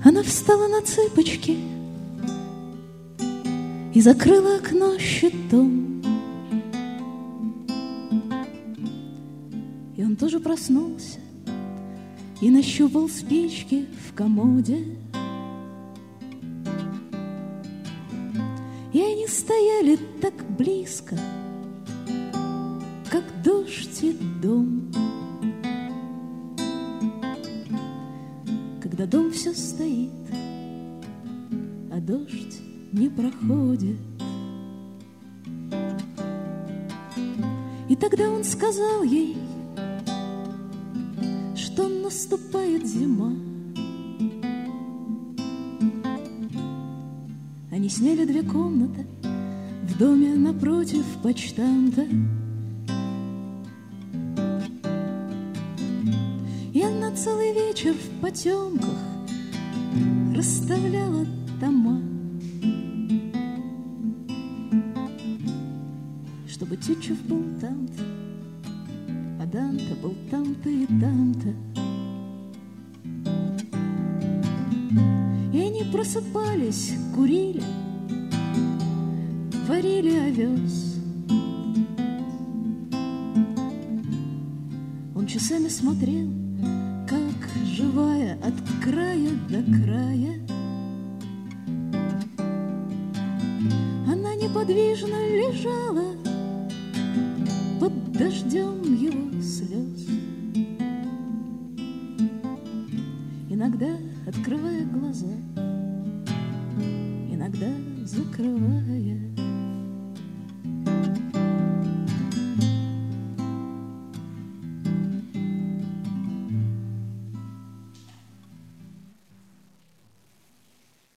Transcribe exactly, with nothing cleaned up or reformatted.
Она встала на цыпочки и закрыла окно щитом. И он тоже проснулся и нащупал спички в комоде. И они стояли так близко, как дождь и дом. Когда дом все стоит, а дождь не проходит. И тогда он сказал ей, что наступает зима. Они сняли две комнаты в доме напротив почтамта. И она целый вечер в потемках расставляла тома, чтобы Тютчев был там-то, а Данте был там-то и там-то. И они просыпались, курили, варили овес. Он часами смотрел, как живая от края до края. Она неподвижно лежала под дождем его слез, иногда открывая глаза, иногда закрывая.